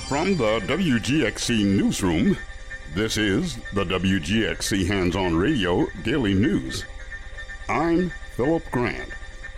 From the WGXC Newsroom, this is the WGXC Hands-On Radio Daily News. I'm Philip Grant.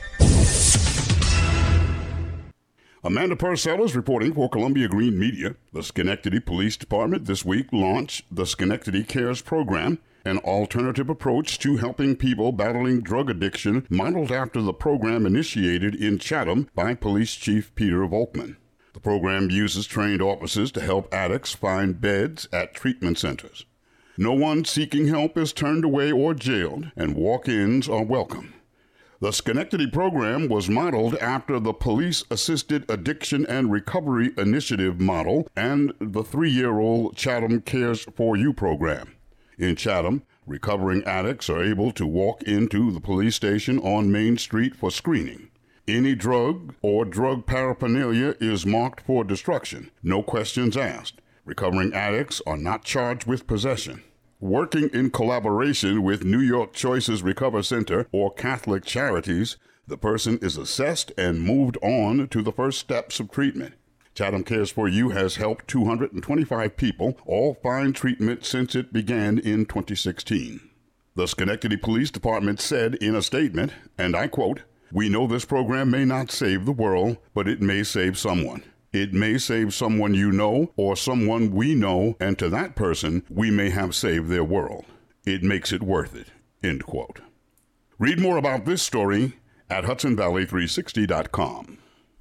Amanda Purcell is reporting for Columbia Green Media. The Schenectady Police Department this week launched the Schenectady Cares Program, an alternative approach to helping people battling drug addiction modeled after the program initiated in Chatham by Police Chief Peter Volkman. The program uses trained officers to help addicts find beds at treatment centers. No one seeking help is turned away or jailed, and walk-ins are welcome. The Schenectady program was modeled after the Police-Assisted Addiction and Recovery Initiative model and the 3-year-old Chatham Cares for You program. In Chatham, recovering addicts are able to walk into the police station on Main Street for screening. Any drug or drug paraphernalia is marked for destruction. No questions asked. Recovering addicts are not charged with possession. Working in collaboration with New York Choices Recover Center or Catholic Charities, the person is assessed and moved on to the first steps of treatment. Chatham Cares for You has helped 225 people all find treatment since it began in 2016. The Schenectady Police Department said in a statement, and I quote, "We know this program may not save the world, but it may save someone. It may save someone you know or someone we know, and to that person, we may have saved their world. It makes it worth it." End quote. Read more about this story at HudsonValley360.com.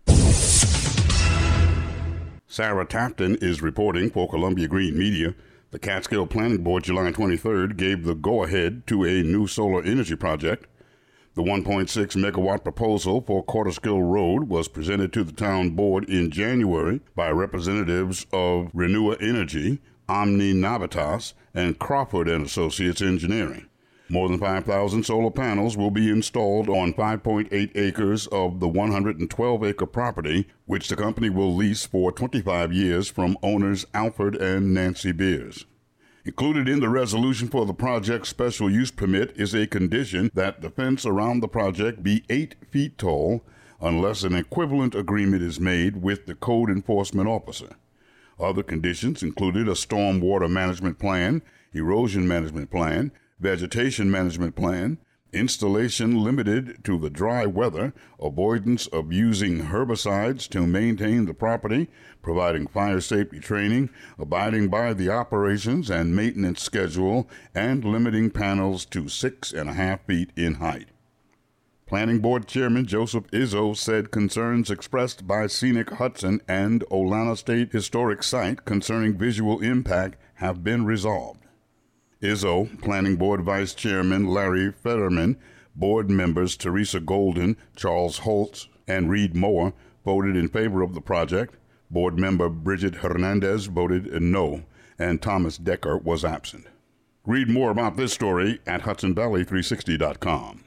Sarah Tafton is reporting for Columbia Green Media. The Catskill Planning Board July 23rd gave the go-ahead to a new solar energy project. The 1.6 megawatt proposal for Corderskill Road was presented to the town board in January by representatives of Renua Energy, Omni Navitas, and Crawford & Associates Engineering. More than 5,000 solar panels will be installed on 5.8 acres of the 112-acre property, which the company will lease for 25 years from owners Alfred and Nancy Beers. Included in the resolution for the project's special use permit is a condition that the fence around the project be 8 feet tall unless an equivalent agreement is made with the code enforcement officer. Other conditions included a storm water management plan, erosion management plan, vegetation management plan, installation limited to the dry weather, avoidance of using herbicides to maintain the property, providing fire safety training, abiding by the operations and maintenance schedule, and limiting panels to 6.5 feet in height. Planning Board Chairman Joseph Izzo said concerns expressed by Scenic Hudson and Olana State Historic Site concerning visual impact have been resolved. Izzo, Planning Board Vice Chairman Larry Fetterman, board members Teresa Golden, Charles Holtz, and Reed Moore voted in favor of the project. Board member Bridget Hernandez voted no, and Thomas Decker was absent. Read more about this story at HudsonValley360.com.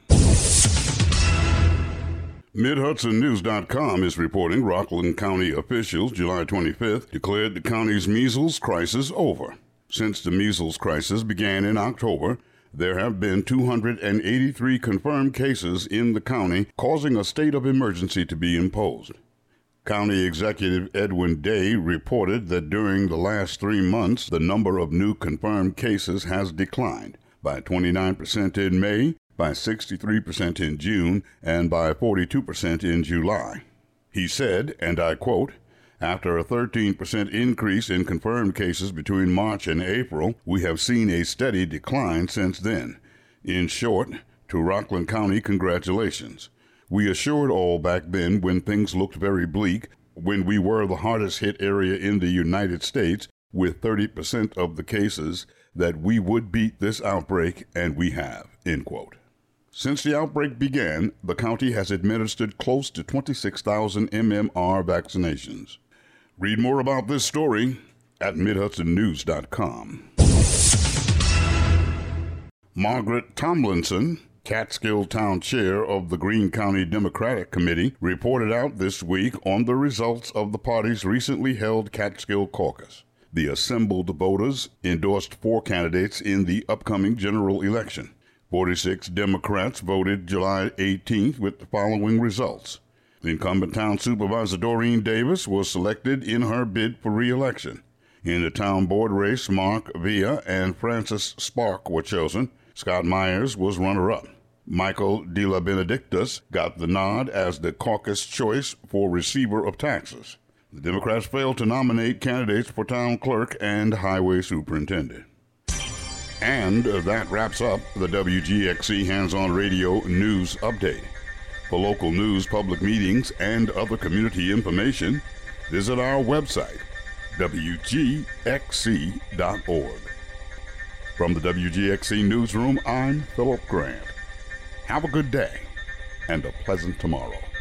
MidHudsonNews.com is reporting Rockland County officials July 25th declared the county's measles crisis over. Since the measles crisis began in October, there have been 283 confirmed cases in the county, causing a state of emergency to be imposed. County Executive Edwin Day reported that during the last 3 months, the number of new confirmed cases has declined by 29% in May, by 63% in June, and by 42% in July. He said, and I quote, "After a 13% increase in confirmed cases between March and April, we have seen a steady decline since then. In short, to Rockland County, congratulations. We assured all back then when things looked very bleak, when we were the hardest hit area in the United States with 30% of the cases, that we would beat this outbreak, and we have." End quote. Since the outbreak began, the county has administered close to 26,000 MMR vaccinations. Read more about this story at MidHudsonNews.com. Margaret Tomlinson, Catskill Town Chair of the Greene County Democratic Committee, reported out this week on the results of the party's recently held Catskill Caucus. The assembled voters endorsed 4 candidates in the upcoming general election. 46 Democrats voted July 18th with the following results. The incumbent town supervisor Doreen Davis was selected in her bid for re-election. In the town board race, Mark Villa and Francis Spark were chosen. Scott Myers was runner-up. Michael De La Benedictus got the nod as the caucus choice for receiver of taxes. The Democrats failed to nominate candidates for town clerk and highway superintendent. And that wraps up the WGXC Hands-On Radio News Update. For local news, public meetings, and other community information, visit our website, WGXC.org. From the WGXC Newsroom, I'm Philip Grant. Have a good day and a pleasant tomorrow.